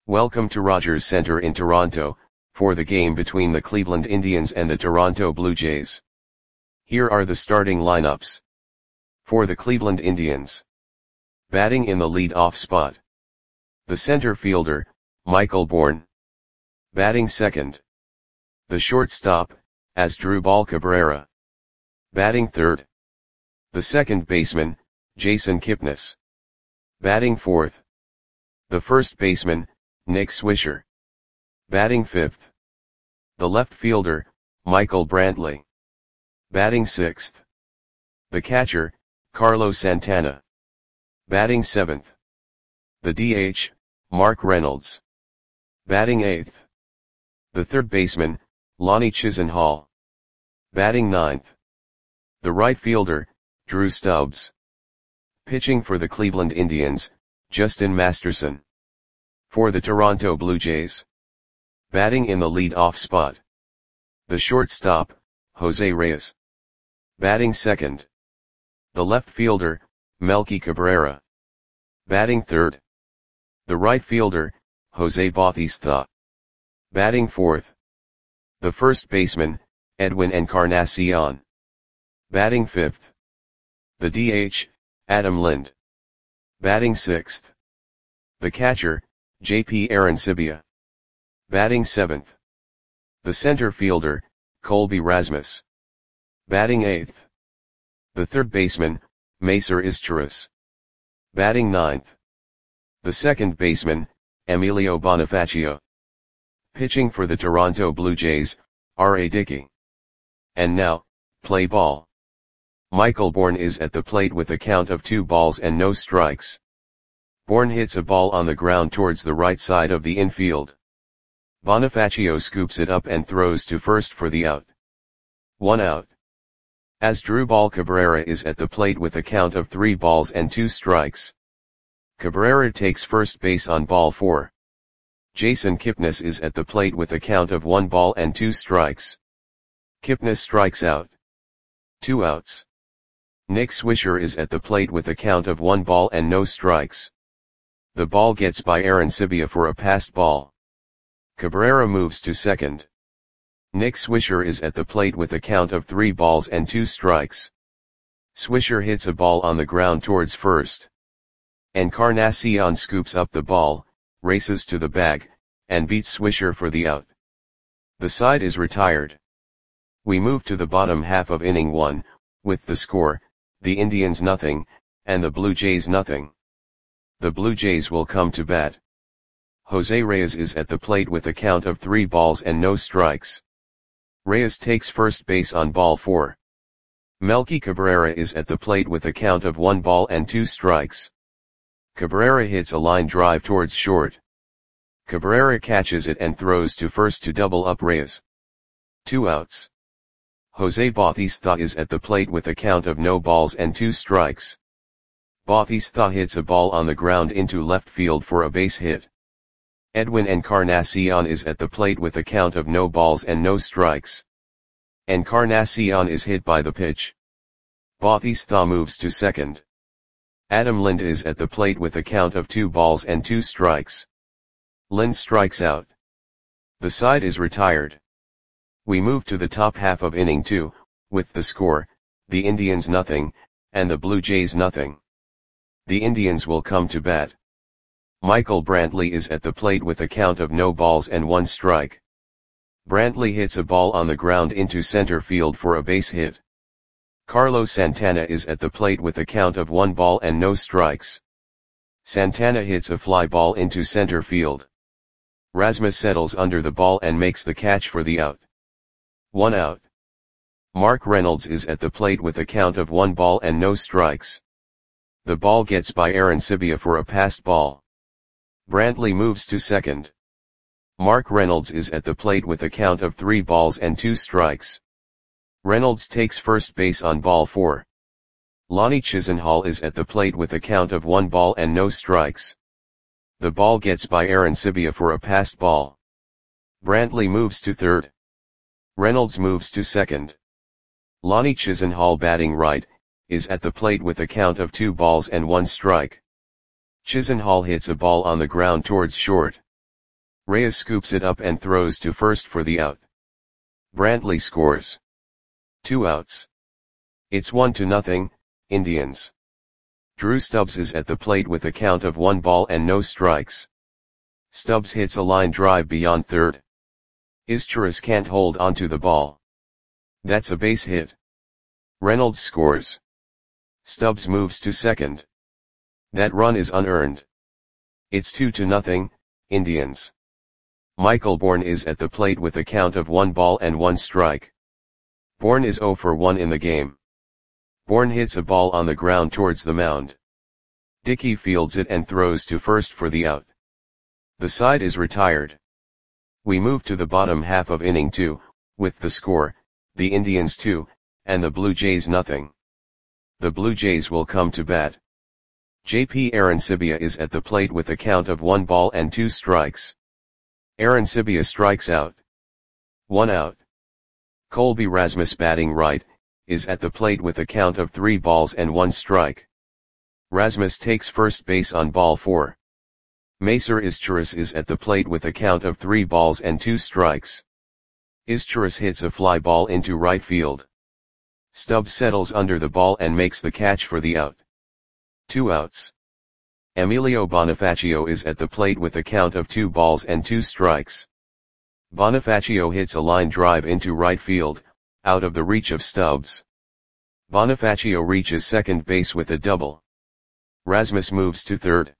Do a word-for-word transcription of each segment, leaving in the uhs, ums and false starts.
Welcome to Rogers Centre in Toronto, for the game between the Cleveland Indians and the Toronto Blue Jays. Here are the starting lineups. For the Cleveland Indians. Batting in the lead-off spot. The center fielder, Michael Bourn. Batting second. The shortstop, Asdrubal Cabrera. Batting third. The second baseman, Jason Kipnis. Batting fourth. The first baseman, Nick Swisher. Batting fifth. The left fielder, Michael Brantley. Batting sixth. The catcher, Carlos Santana. Batting seventh. The D H, Mark Reynolds. Batting eighth. The third baseman, Lonnie Chisenhall. Batting ninth. The right fielder, Drew Stubbs. Pitching for the Cleveland Indians, Justin Masterson. For the Toronto Blue Jays. Batting in the lead-off spot. The shortstop, Jose Reyes. Batting second. The left fielder, Melky Cabrera. Batting third. The right fielder, Jose Bautista. Batting fourth. The first baseman, Edwin Encarnacion. Batting fifth. The D H, Adam Lind. Batting sixth. The catcher, J P Arancibia. Batting seventh. The center fielder, Colby Rasmus. Batting eighth. The third baseman, Macer Izturis. Batting ninth. The second baseman, Emilio Bonifacio. Pitching for the Toronto Blue Jays, R A Dickey. And now, play ball. Michael Bourn is at the plate with a count of two balls and no strikes. Bourn hits a ball on the ground towards the right side of the infield. Bonifacio scoops it up and throws to first for the out. One out. Asdrubal Cabrera is at the plate with a count of three balls and two strikes. Cabrera takes first base on ball four. Jason Kipnis is at the plate with a count of one ball and two strikes. Kipnis strikes out. Two outs. Nick Swisher is at the plate with a count of one ball and no strikes. The ball gets by Arancibia for a passed ball. Cabrera moves to second. Nick Swisher is at the plate with a count of three balls and two strikes. Swisher hits a ball on the ground towards first. Encarnacion scoops up the ball, races to the bag, and beats Swisher for the out. The side is retired. We move to the bottom half of inning one, with the score, the Indians nothing, and the Blue Jays nothing. The Blue Jays will come to bat. Jose Reyes is at the plate with a count of three balls and no strikes. Reyes takes first base on ball four. Melky Cabrera is at the plate with a count of one ball and two strikes. Cabrera hits a line drive towards short. Cabrera catches it and throws to first to double up Reyes. Two outs. Jose Bautista is at the plate with a count of no balls and two strikes. Bautista hits a ball on the ground into left field for a base hit. Edwin Encarnacion is at the plate with a count of no balls and no strikes. Encarnacion is hit by the pitch. Bautista moves to second. Adam Lind is at the plate with a count of two balls and two strikes. Lind strikes out. The side is retired. We move to the top half of inning two, with the score, the Indians nothing, and the Blue Jays nothing. The Indians will come to bat. Michael Brantley is at the plate with a count of no balls and one strike. Brantley hits a ball on the ground into center field for a base hit. Carlos Santana is at the plate with a count of one ball and no strikes. Santana hits a fly ball into center field. Rasmus settles under the ball and makes the catch for the out. One out. Mark Reynolds is at the plate with a count of one ball and no strikes. The ball gets by Arancibia for a passed ball. Brantley moves to second. Mark Reynolds is at the plate with a count of three balls and two strikes. Reynolds takes first base on ball four. Lonnie Chisenhall is at the plate with a count of one ball and no strikes. The ball gets by Arancibia for a passed ball. Brantley moves to third. Reynolds moves to second. Lonnie Chisenhall, batting right, is at the plate with a count of two balls and one strike. Chisenhall hits a ball on the ground towards short. Reyes scoops it up and throws to first for the out. Brantley scores. Two outs. It's one to nothing, Indians. Drew Stubbs is at the plate with a count of one ball and no strikes. Stubbs hits a line drive beyond third. Izturis can't hold onto the ball. That's a base hit. Reynolds scores. Stubbs moves to second. That run is unearned. It's two to nothing, Indians. Michael Bourne is at the plate with a count of one ball and one strike. Bourne is oh for one in the game. Bourne hits a ball on the ground towards the mound. Dickey fields it and throws to first for the out. The side is retired. We move to the bottom half of inning two, with the score, the Indians two, and the Blue Jays nothing. The Blue Jays will come to bat. J P Arancibia is at the plate with a count of one ball and two strikes. Arancibia strikes out. One out. Colby Rasmus, batting right, is at the plate with a count of three balls and one strike. Rasmus takes first base on ball four. Macer Izturis is at the plate with a count of three balls and two strikes. Izturis hits a fly ball into right field. Stubbs settles under the ball and makes the catch for the out. Two outs. Emilio Bonifacio is at the plate with a count of two balls and two strikes. Bonifacio hits a line drive into right field, out of the reach of Stubbs. Bonifacio reaches second base with a double. Rasmus moves to third.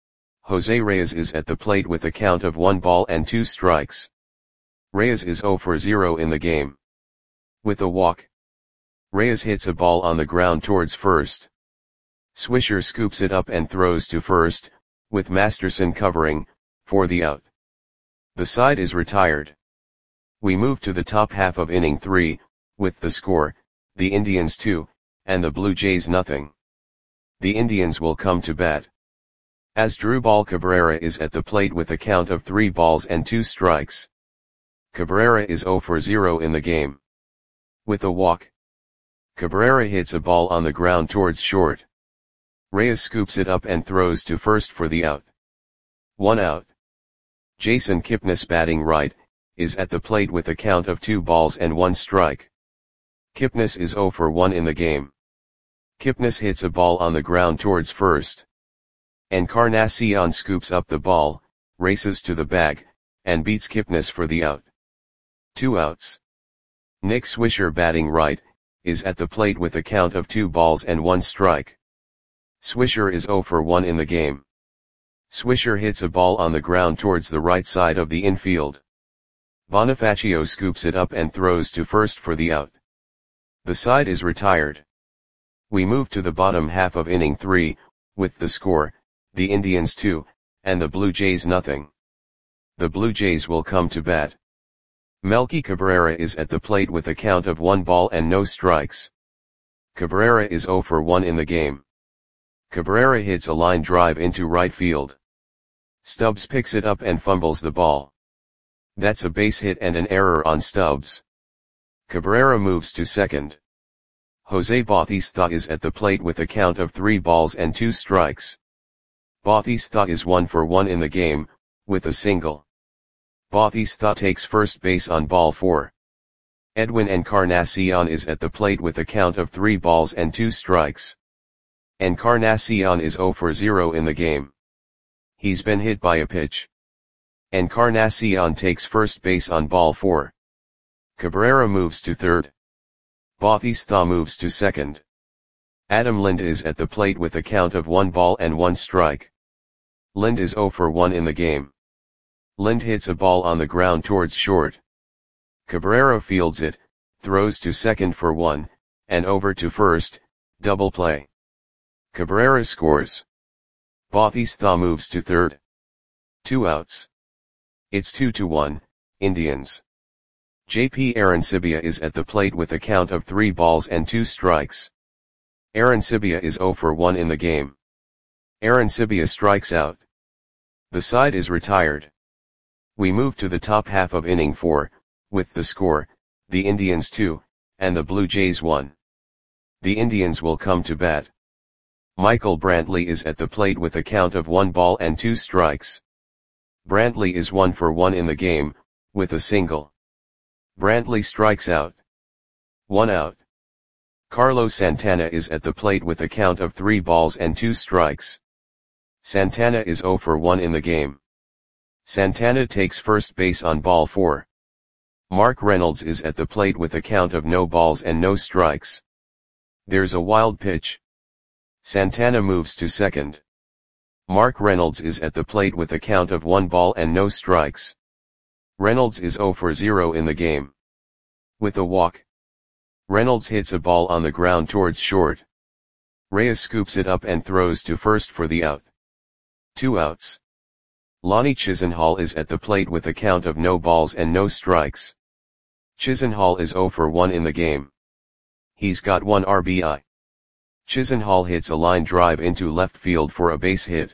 Jose Reyes is at the plate with a count of one ball and two strikes. Reyes is oh for zero in the game. With a walk. Reyes hits a ball on the ground towards first. Swisher scoops it up and throws to first, with Masterson covering, for the out. The side is retired. We move to the top half of inning three, with the score, the Indians two, and the Blue Jays nothing. The Indians will come to bat. Asdrubal Cabrera is at the plate with a count of three balls and two strikes. Cabrera is oh for zero in the game. With a walk. Cabrera hits a ball on the ground towards short. Reyes scoops it up and throws to first for the out. One out. Jason Kipnis, batting right, is at the plate with a count of two balls and one strike. Kipnis is oh for one in the game. Kipnis hits a ball on the ground towards first. Encarnacion scoops up the ball, races to the bag, and beats Kipnis for the out. Two outs. Nick Swisher, batting right, is at the plate with a count of two balls and one strike. Swisher is oh for one in the game. Swisher hits a ball on the ground towards the right side of the infield. Bonifacio scoops it up and throws to first for the out. The side is retired. We move to the bottom half of inning three, with the score, the Indians two, and the Blue Jays nothing. The Blue Jays will come to bat. Melky Cabrera is at the plate with a count of one ball and no strikes. Cabrera is oh for one in the game. Cabrera hits a line drive into right field. Stubbs picks it up and fumbles the ball. That's a base hit and an error on Stubbs. Cabrera moves to second. Jose Bautista is at the plate with a count of three balls and two strikes. Bautista is one for one in the game, with a single. Bautista takes first base on ball four. Edwin Encarnacion is at the plate with a count of three balls and two strikes. Encarnacion is oh for zero in the game. He's been hit by a pitch. Encarnacion takes first base on ball four. Cabrera moves to third. Bautista moves to second. Adam Lind is at the plate with a count of one ball and one strike. Lind is oh for one in the game. Lind hits a ball on the ground towards short. Cabrera fields it, throws to second for one, and over to first, double play. Cabrera scores. Bautista moves to third. Two outs. It's two to one, Indians. J P Arancibia is at the plate with a count of three balls and two strikes. Arancibia is oh for one in the game. Arancibia strikes out. The side is retired. We move to the top half of inning four, with the score, the Indians two, and the Blue Jays one. The Indians will come to bat. Michael Brantley is at the plate with a count of one ball and two strikes. Brantley is one for one in the game, with a single. Brantley strikes out. One out. Carlos Santana is at the plate with a count of three balls and two strikes. Santana is zero for one in the game. Santana takes first base on ball four. Mark Reynolds is at the plate with a count of no balls and no strikes. There's a wild pitch. Santana moves to second. Mark Reynolds is at the plate with a count of one ball and no strikes. Reynolds is zero for zero in the game. With a walk. Reynolds hits a ball on the ground towards short. Reyes scoops it up and throws to first for the out. Two outs. Lonnie Chisenhall is at the plate with a count of no balls and no strikes. Chisenhall is zero for one in the game. He's got one R B I. Chisenhall hits a line drive into left field for a base hit.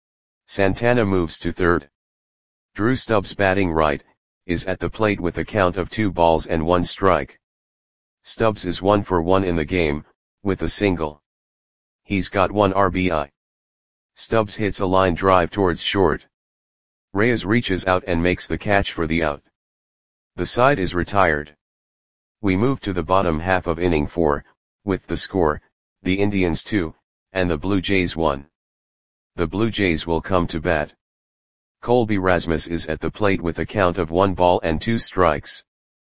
Santana moves to third. Drew Stubbs, batting right, is at the plate with a count of two balls and one strike. Stubbs is one for one in the game, with a single. He's got one R B I. Stubbs hits a line drive towards short. Reyes reaches out and makes the catch for the out. The side is retired. We move to the bottom half of inning four, with the score, the Indians two, and the Blue Jays one. The Blue Jays will come to bat. Colby Rasmus is at the plate with a count of one ball and two strikes.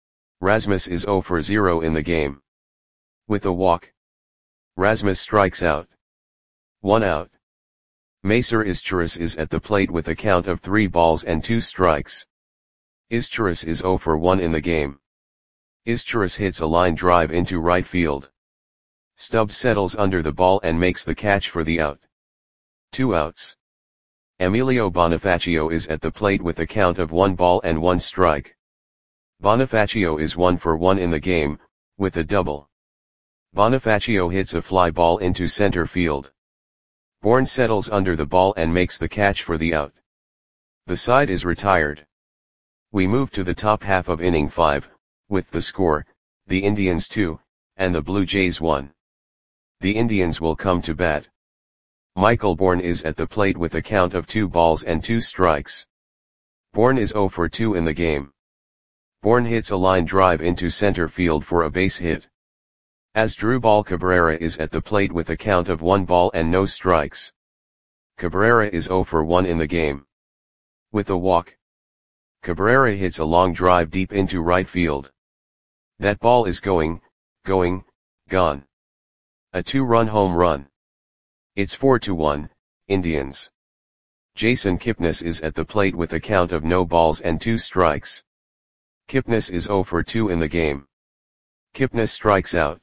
Rasmus is zero for zero in the game. With a walk. Rasmus strikes out. One out. Macer Izturis is at the plate with a count of three balls and two strikes. Izturis is zero for one in the game. Izturis hits a line drive into right field. Stubbs settles under the ball and makes the catch for the out. Two outs. Emilio Bonifacio is at the plate with a count of one ball and one strike. Bonifacio is one for one in the game, with a double. Bonifacio hits a fly ball into center field. Bourne settles under the ball and makes the catch for the out. The side is retired. We move to the top half of inning five, with the score, the Indians two, and the Blue Jays one. The Indians will come to bat. Michael Bourne is at the plate with a count of two balls and two strikes. Bourne is zero for two in the game. Bourne hits a line drive into center field for a base hit. Asdrubal Cabrera is at the plate with a count of one ball and no strikes. Cabrera is zero for one in the game. With a walk. Cabrera hits a long drive deep into right field. That ball is going, going, gone. A two-run home run. It's four to one, Indians. Jason Kipnis is at the plate with a count of no balls and two strikes. Kipnis is zero for two in the game. Kipnis strikes out.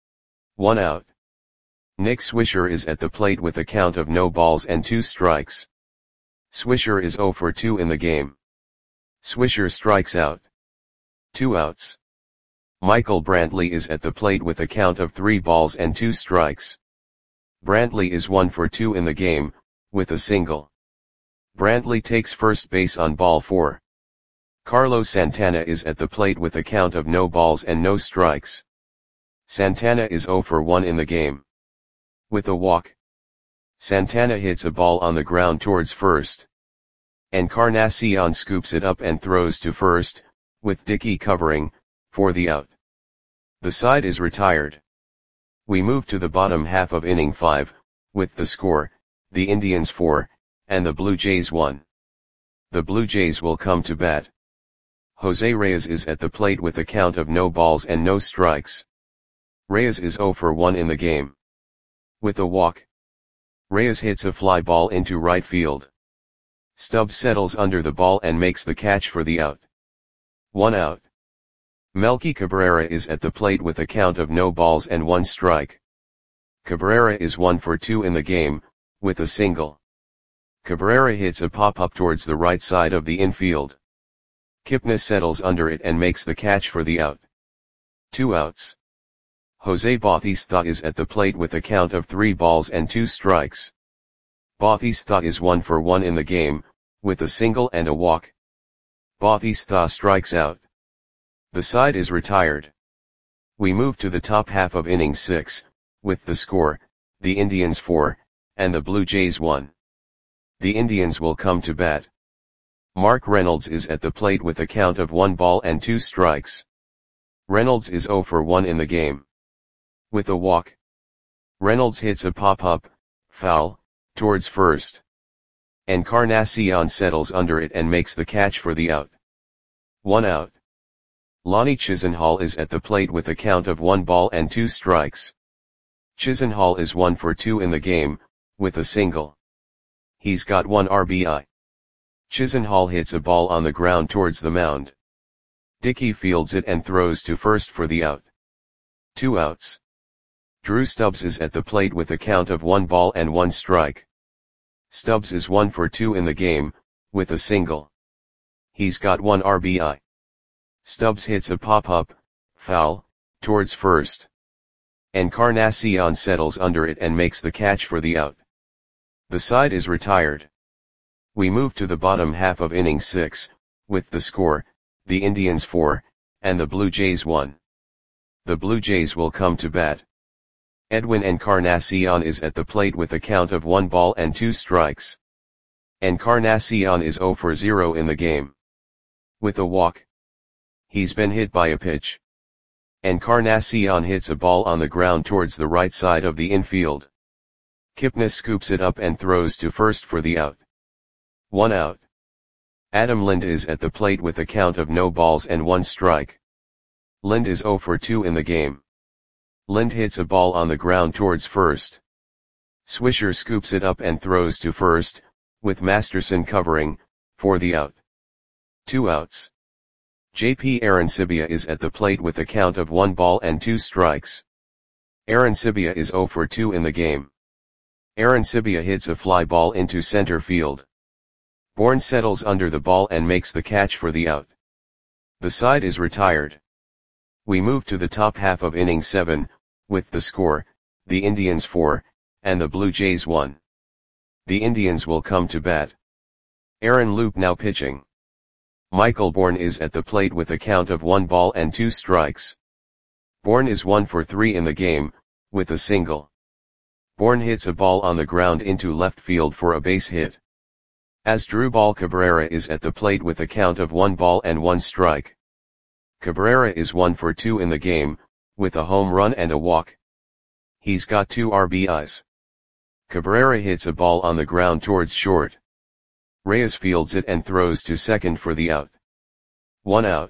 One out. Nick Swisher is at the plate with a count of no balls and two strikes. Swisher is zero for two in the game. Swisher strikes out. Two outs. Michael Brantley is at the plate with a count of three balls and two strikes. Brantley is one for two in the game, with a single. Brantley takes first base on ball four. Carlos Santana is at the plate with a count of no balls and no strikes. Santana is zero for one in the game. With a walk. Santana hits a ball on the ground towards first. Encarnacion scoops it up and throws to first, with Dickey covering, for the out. The side is retired. We move to the bottom half of inning five, with the score, the Indians four, and the Blue Jays one. The Blue Jays will come to bat. Jose Reyes is at the plate with a count of no balls and no strikes. Reyes is zero for one in the game. With a walk. Reyes hits a fly ball into right field. Stubbs settles under the ball and makes the catch for the out. One out. Melky Cabrera is at the plate with a count of no balls and one strike. Cabrera is one for two in the game, with a single. Cabrera hits a pop-up towards the right side of the infield. Kipnis settles under it and makes the catch for the out. Two outs. Jose Bautista is at the plate with a count of three balls and two strikes. Bautista is one for one in the game, with a single and a walk. Bautista strikes out. The side is retired. We move to the top half of inning six, with the score, the Indians four, and the Blue Jays one. The Indians will come to bat. Mark Reynolds is at the plate with a count of one ball and two strikes. Reynolds is zero for one in the game. With a walk, Reynolds hits a pop-up, foul, towards first. Encarnacion settles under it and makes the catch for the out. One out. Lonnie Chisenhall is at the plate with a count of one ball and two strikes. Chisenhall is one for two in the game, with a single. He's got one R B I. Chisenhall hits a ball on the ground towards the mound. Dickey fields it and throws to first for the out. Two outs. Drew Stubbs is at the plate with a count of one ball and one strike. Stubbs is one for two in the game, with a single. He's got one R B I. Stubbs hits a pop-up, foul, towards first. Encarnacion settles under it and makes the catch for the out. The side is retired. We move to the bottom half of inning six, with the score, the Indians four, and the Blue Jays one. The Blue Jays will come to bat. Edwin Encarnacion is at the plate with a count of one ball and two strikes. Encarnacion is zero for zero in the game. With a walk. He's been hit by a pitch. Encarnacion hits a ball on the ground towards the right side of the infield. Kipnis scoops it up and throws to first for the out. One out. Adam Lind is at the plate with a count of no balls and one strike. Lind is zero for two in the game. Lind hits a ball on the ground towards first. Swisher scoops it up and throws to first, with Masterson covering, for the out. Two outs. J P Arancibia is at the plate with a count of one ball and two strikes. Arancibia is zero for two in the game. Arancibia hits a fly ball into center field. Bourne settles under the ball and makes the catch for the out. The side is retired. We move to the top half of inning seven, with the score, the Indians four, and the Blue Jays one. The Indians will come to bat. Aaron Loup now pitching. Michael Bourne is at the plate with a count of one ball and two strikes. Bourne is one for three in the game, with a single. Bourne hits a ball on the ground into left field for a base hit. Asdrubal Cabrera is at the plate with a count of one ball and one strike. Cabrera is one for two in the game, with a home run and a walk. He's got two R B Is. Cabrera hits a ball on the ground towards short. Reyes fields it and throws to second for the out. One out.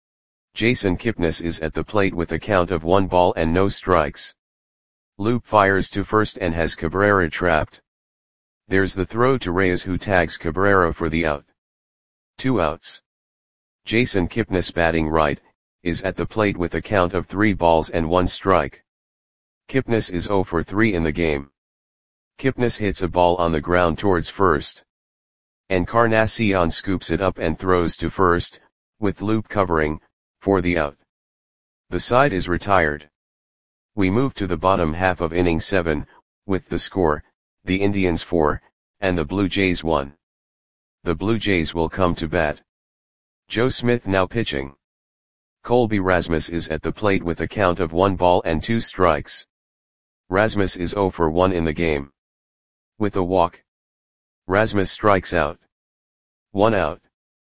Jason Kipnis is at the plate with a count of one ball and no strikes. Loup fires to first and has Cabrera trapped. There's the throw to Reyes who tags Cabrera for the out. Two outs. Jason Kipnis batting right, is at the plate with a count of three balls and one strike. Kipnis is zero for three in the game. Kipnis hits a ball on the ground towards first. Encarnacion scoops it up and throws to first, with Loup covering, for the out. The side is retired. We move to the bottom half of inning seven, with the score, the Indians four, and the Blue Jays one. The Blue Jays will come to bat. Joe Smith now pitching. Colby Rasmus is at the plate with a count of one ball and two strikes. Rasmus is zero for one in the game. With a walk, Rasmus strikes out. One out.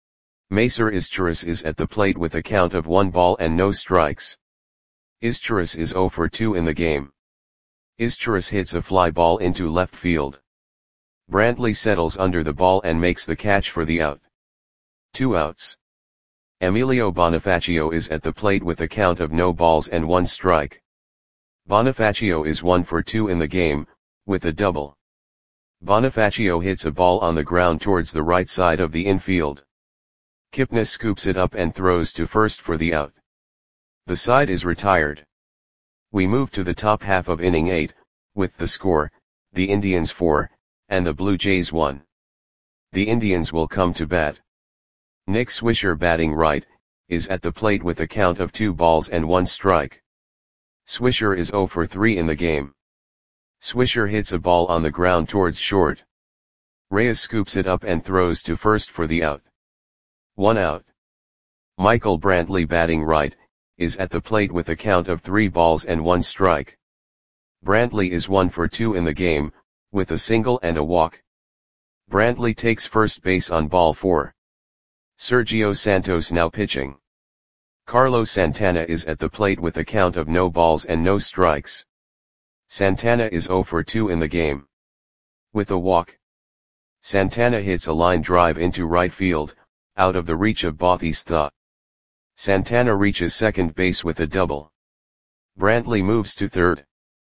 Macer Izturis is at the plate with a count of one ball and no strikes. Izturis is zero for two in the game. Izturis hits a fly ball into left field. Brantley settles under the ball and makes the catch for the out. Two outs. Emilio Bonifacio is at the plate with a count of no balls and one strike. Bonifacio is one for two in the game, with a double. Bonifacio hits a ball on the ground towards the right side of the infield. Kipnis scoops it up and throws to first for the out. The side is retired. We move to the top half of inning eight, with the score, the Indians four, and the Blue Jays one. The Indians will come to bat. Nick Swisher batting right, is at the plate with a count of two balls and one strike. Swisher is zero for three in the game. Swisher hits a ball on the ground towards short. Reyes scoops it up and throws to first for the out. One out. Michael Brantley batting right, is at the plate with a count of three balls and one strike. Brantley is one for two in the game, with a single and a walk. Brantley takes first base on ball four. Sergio Santos now pitching. Carlos Santana is at the plate with a count of no balls and no strikes. Santana is zero for two in the game. With a walk. Santana hits a line drive into right field, out of the reach of Bautista. Santana reaches second base with a double. Brantley moves to third.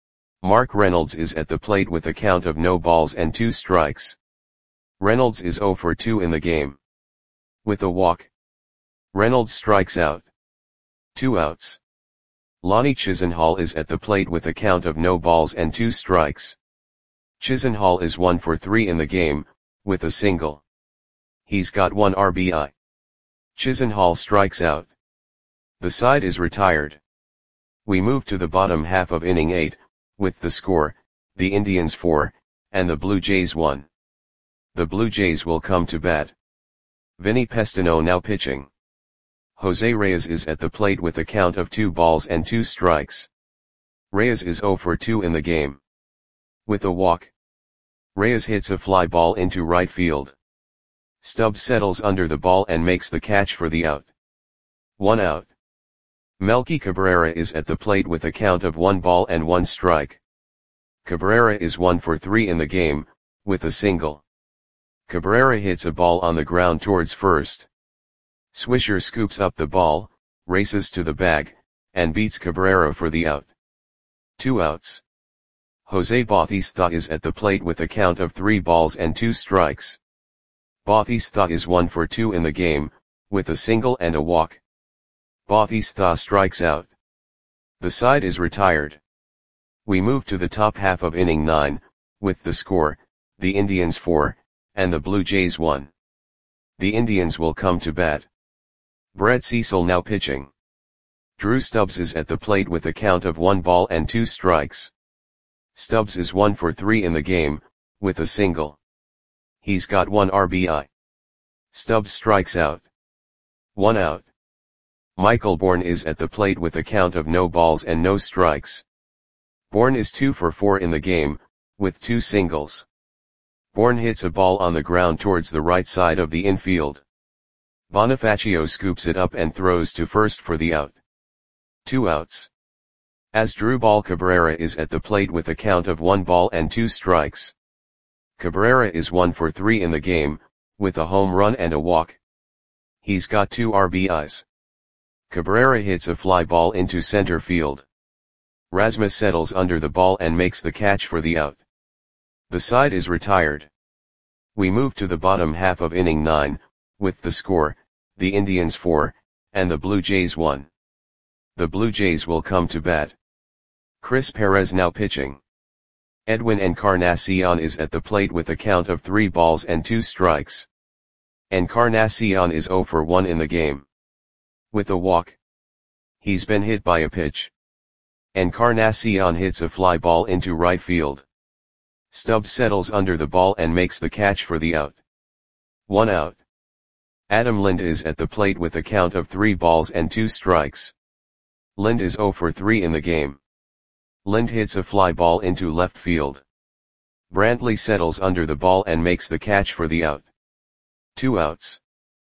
Mark Reynolds is at the plate with a count of no balls and two strikes. Reynolds is zero for two in the game. With a walk. Reynolds strikes out. Two outs. Lonnie Chisenhall is at the plate with a count of no balls and two strikes. Chisenhall is one for three in the game, with a single. He's got one R B I. Chisenhall strikes out. The side is retired. We move to the bottom half of inning eight, with the score, the Indians four, and the Blue Jays one. The Blue Jays will come to bat. Vinny Pestano now pitching. Jose Reyes is at the plate with a count of two balls and two strikes. Reyes is zero for two in the game. With a walk. Reyes hits a fly ball into right field. Stubbs settles under the ball and makes the catch for the out. One out. Melky Cabrera is at the plate with a count of one ball and one strike. Cabrera is one for three in the game, with a single. Cabrera hits a ball on the ground towards first. Swisher scoops up the ball, races to the bag, and beats Cabrera for the out. Two outs. Jose Bautista is at the plate with a count of three balls and two strikes. Bautista is one for two in the game, with a single and a walk. Bautista strikes out. The side is retired. We move to the top half of inning nine, with the score, the Indians four, and the Blue Jays one. The Indians will come to bat. Brett Cecil now pitching. Drew Stubbs is at the plate with a count of one ball and two strikes. Stubbs is one for three in the game, with a single. He's got one R B I. Stubbs strikes out. One out. Michael Bourne is at the plate with a count of no balls and no strikes. Bourne is two for four in the game, with two singles. Bourne hits a ball on the ground towards the right side of the infield. Bonifacio scoops it up and throws to first for the out. Two outs. Asdrubal Cabrera is at the plate with a count of one ball and two strikes. Cabrera is one for three in the game, with a home run and a walk. He's got two R B Is. Cabrera hits a fly ball into center field. Rasmus settles under the ball and makes the catch for the out. The side is retired. We move to the bottom half of inning nine, with the score, the Indians four, and the Blue Jays one. The Blue Jays will come to bat. Chris Perez now pitching. Edwin Encarnacion is at the plate with a count of three balls and two strikes. Encarnacion is zero for one in the game. With a walk. He's been hit by a pitch. Encarnacion hits a fly ball into right field. Stubbs settles under the ball and makes the catch for the out. One out. Adam Lind is at the plate with a count of three balls and two strikes. Lind is zero for three in the game. Lind hits a fly ball into left field. Brantley settles under the ball and makes the catch for the out. Two outs.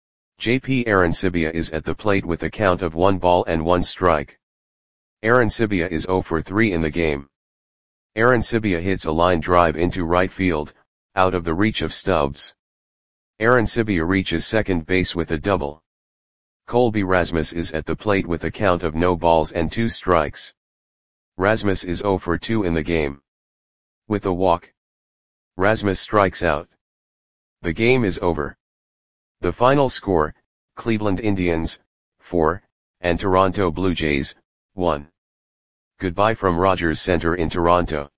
J P Arancibia is at the plate with a count of one ball and one strike. Arancibia is zero for three in the game. Arancibia hits a line drive into right field, out of the reach of Stubbs. Arancibia reaches second base with a double. Colby Rasmus is at the plate with a count of no balls and two strikes. Rasmus is zero for two in the game. With a walk. Rasmus strikes out. The game is over. The final score, Cleveland Indians, four, and Toronto Blue Jays, one. Goodbye from Rogers Centre in Toronto.